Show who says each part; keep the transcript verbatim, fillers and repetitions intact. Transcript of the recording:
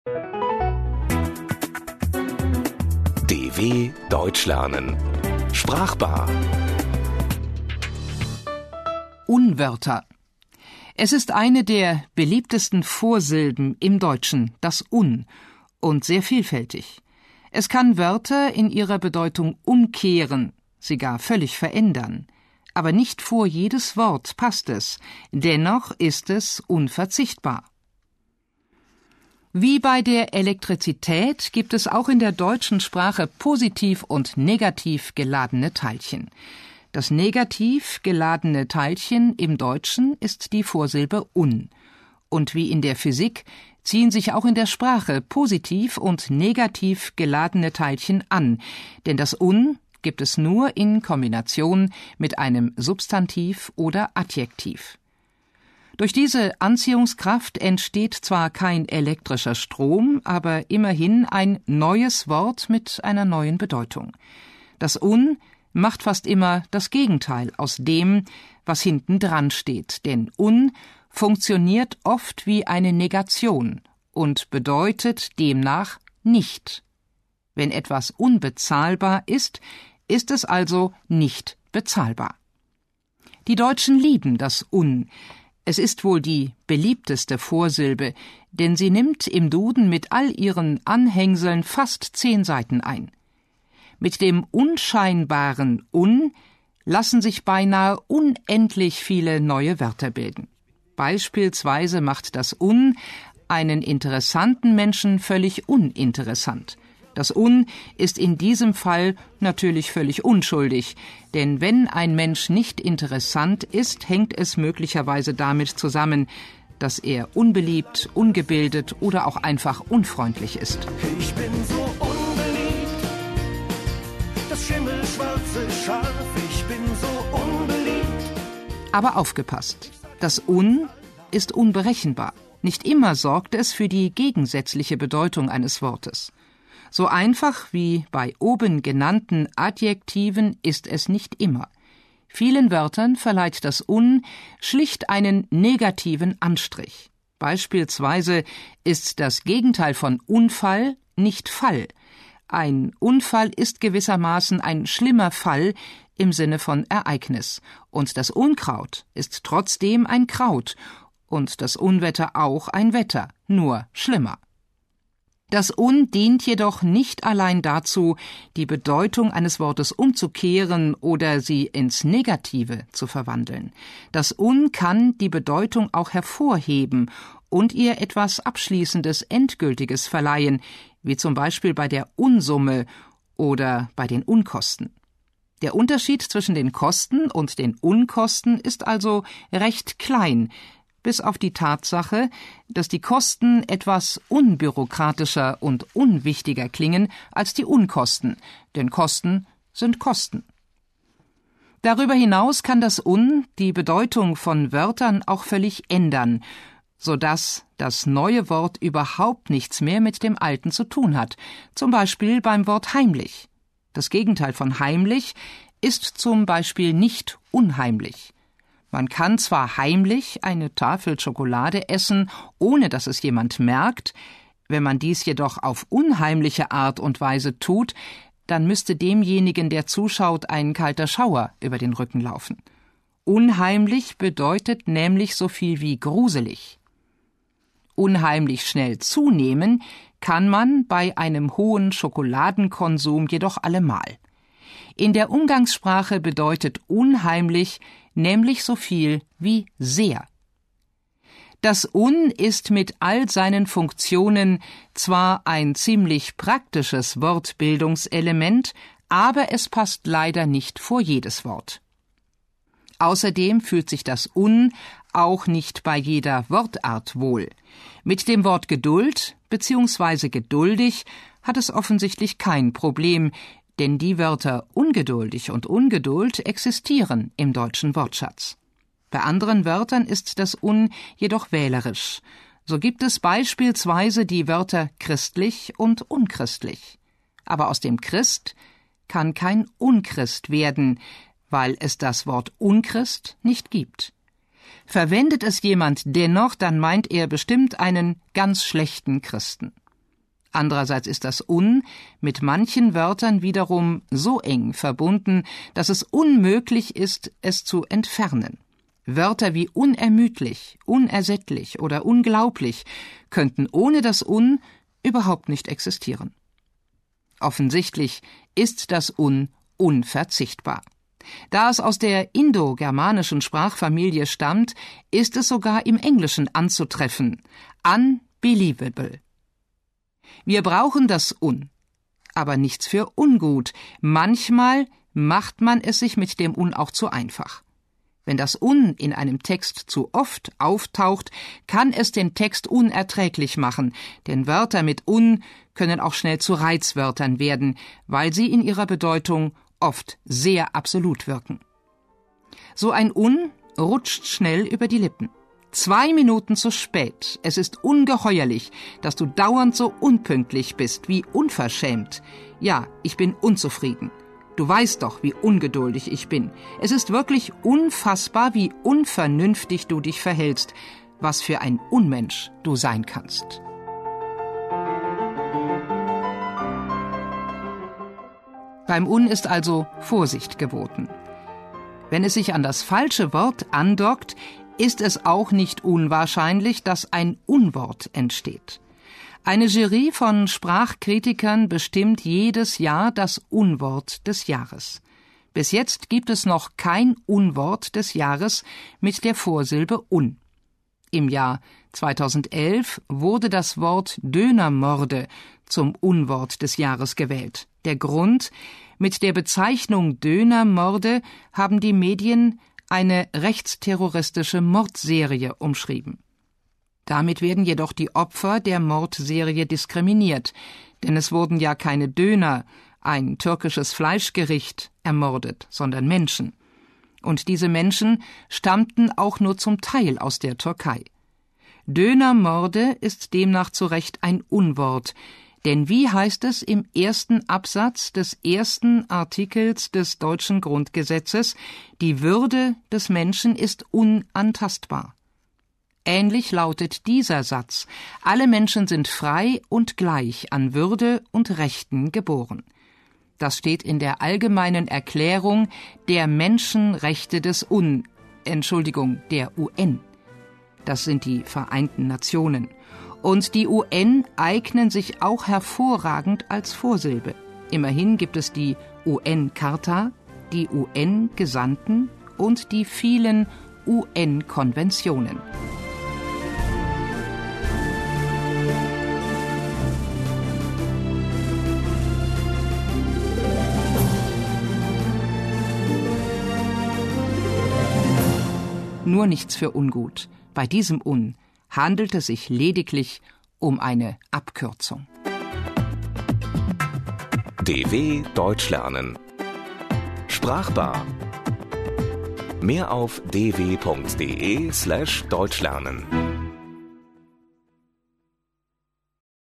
Speaker 1: D W Deutsch lernen. Sprachbar.
Speaker 2: Unwörter. Es ist eine der beliebtesten Vorsilben im Deutschen, das Un, und sehr vielfältig. Es kann Wörter in ihrer Bedeutung umkehren, sie gar völlig verändern. Aber nicht vor jedes Wort passt es, dennoch ist es unverzichtbar. Wie bei der Elektrizität gibt es auch in der deutschen Sprache positiv und negativ geladene Teilchen. Das negativ geladene Teilchen im Deutschen ist die Vorsilbe Un. Und wie in der Physik ziehen sich auch in der Sprache positiv und negativ geladene Teilchen an, denn das Un gibt es nur in Kombination mit einem Substantiv oder Adjektiv. Durch diese Anziehungskraft entsteht zwar kein elektrischer Strom, aber immerhin ein neues Wort mit einer neuen Bedeutung. Das Un macht fast immer das Gegenteil aus dem, was hinten dran steht, denn Un funktioniert oft wie eine Negation und bedeutet demnach nicht. Wenn etwas unbezahlbar ist, ist es also nicht bezahlbar. Die Deutschen lieben das Un. Es ist wohl die beliebteste Vorsilbe, denn sie nimmt im Duden mit all ihren Anhängseln fast zehn Seiten ein. Mit dem unscheinbaren Un lassen sich beinahe unendlich viele neue Wörter bilden. Beispielsweise macht das Un einen interessanten Menschen völlig uninteressant. Das Un ist in diesem Fall natürlich völlig unschuldig, denn wenn ein Mensch nicht interessant ist, hängt es möglicherweise damit zusammen, dass er unbeliebt, ungebildet oder auch einfach unfreundlich ist.
Speaker 3: Ich bin so unbeliebt, das schimmelschwarze Schaf, ich bin so unbeliebt.
Speaker 2: Aber aufgepasst, das Un ist unberechenbar. Nicht immer sorgt es für die gegensätzliche Bedeutung eines Wortes. So einfach wie bei oben genannten Adjektiven ist es nicht immer. Vielen Wörtern verleiht das Un schlicht einen negativen Anstrich. Beispielsweise ist das Gegenteil von Unfall nicht Fall. Ein Unfall ist gewissermaßen ein schlimmer Fall im Sinne von Ereignis. Und das Unkraut ist trotzdem ein Kraut und das Unwetter auch ein Wetter, nur schlimmer. Das Un dient jedoch nicht allein dazu, die Bedeutung eines Wortes umzukehren oder sie ins Negative zu verwandeln. Das Un kann die Bedeutung auch hervorheben und ihr etwas Abschließendes, Endgültiges verleihen, wie zum Beispiel bei der Unsumme oder bei den Unkosten. Der Unterschied zwischen den Kosten und den Unkosten ist also recht klein, bis auf die Tatsache, dass die Kosten etwas unbürokratischer und unwichtiger klingen als die Unkosten, denn Kosten sind Kosten. Darüber hinaus kann das Un die Bedeutung von Wörtern auch völlig ändern, sodass das neue Wort überhaupt nichts mehr mit dem alten zu tun hat, zum Beispiel beim Wort heimlich. Das Gegenteil von heimlich ist zum Beispiel nicht unheimlich. Man kann zwar heimlich eine Tafel Schokolade essen, ohne dass es jemand merkt, wenn man dies jedoch auf unheimliche Art und Weise tut, dann müsste demjenigen, der zuschaut, ein kalter Schauer über den Rücken laufen. Unheimlich bedeutet nämlich so viel wie gruselig. Unheimlich schnell zunehmen kann man bei einem hohen Schokoladenkonsum jedoch allemal. In der Umgangssprache bedeutet unheimlich nämlich so viel wie sehr. Das Un ist mit all seinen Funktionen zwar ein ziemlich praktisches Wortbildungselement, aber es passt leider nicht vor jedes Wort. Außerdem fühlt sich das Un auch nicht bei jeder Wortart wohl. Mit dem Wort Geduld bzw. geduldig hat es offensichtlich kein Problem, denn die Wörter ungeduldig und Ungeduld existieren im deutschen Wortschatz. Bei anderen Wörtern ist das Un jedoch wählerisch. So gibt es beispielsweise die Wörter christlich und unchristlich. Aber aus dem Christ kann kein Unchrist werden, weil es das Wort Unchrist nicht gibt. Verwendet es jemand dennoch, dann meint er bestimmt einen ganz schlechten Christen. Andererseits ist das Un mit manchen Wörtern wiederum so eng verbunden, dass es unmöglich ist, es zu entfernen. Wörter wie unermüdlich, unersättlich oder unglaublich könnten ohne das Un überhaupt nicht existieren. Offensichtlich ist das Un unverzichtbar. Da es aus der indogermanischen Sprachfamilie stammt, ist es sogar im Englischen anzutreffen. Unbelievable. Wir brauchen das Un, aber nichts für ungut. Manchmal macht man es sich mit dem Un auch zu einfach. Wenn das Un in einem Text zu oft auftaucht, kann es den Text unerträglich machen, denn Wörter mit Un können auch schnell zu Reizwörtern werden, weil sie in ihrer Bedeutung oft sehr absolut wirken. So ein Un rutscht schnell über die Lippen. Zwei Minuten zu spät. Es ist ungeheuerlich, dass du dauernd so unpünktlich bist, wie unverschämt. Ja, ich bin unzufrieden. Du weißt doch, wie ungeduldig ich bin. Es ist wirklich unfassbar, wie unvernünftig du dich verhältst. Was für ein Unmensch du sein kannst. Beim Un ist also Vorsicht geboten. Wenn es sich an das falsche Wort andockt, ist es auch nicht unwahrscheinlich, dass ein Unwort entsteht. Eine Jury von Sprachkritikern bestimmt jedes Jahr das Unwort des Jahres. Bis jetzt gibt es noch kein Unwort des Jahres mit der Vorsilbe Un. Im Jahr zweitausendelf wurde das Wort Dönermorde zum Unwort des Jahres gewählt. Der Grund: Mit der Bezeichnung Dönermorde haben die Medien eine rechtsterroristische Mordserie umschrieben. Damit werden jedoch die Opfer der Mordserie diskriminiert, denn es wurden ja keine Döner, ein türkisches Fleischgericht, ermordet, sondern Menschen. Und diese Menschen stammten auch nur zum Teil aus der Türkei. Dönermorde ist demnach zu Recht ein Unwort, denn wie heißt es im ersten Absatz des ersten Artikels des deutschen Grundgesetzes, die Würde des Menschen ist unantastbar. Ähnlich lautet dieser Satz: Alle Menschen sind frei und gleich an Würde und Rechten geboren. Das steht in der Allgemeinen Erklärung der Menschenrechte des Un, Entschuldigung, der U N. Das sind die Vereinten Nationen. Und die U N eignen sich auch hervorragend als Vorsilbe. Immerhin gibt es die U N-Charta, die U N-Gesandten und die vielen U N-Konventionen. Nur nichts für ungut. Bei diesem Un handelt es sich lediglich um eine Abkürzung.
Speaker 1: D W Deutsch lernen. Sprachbar. Mehr auf d w punkt d e slash deutsch lernen.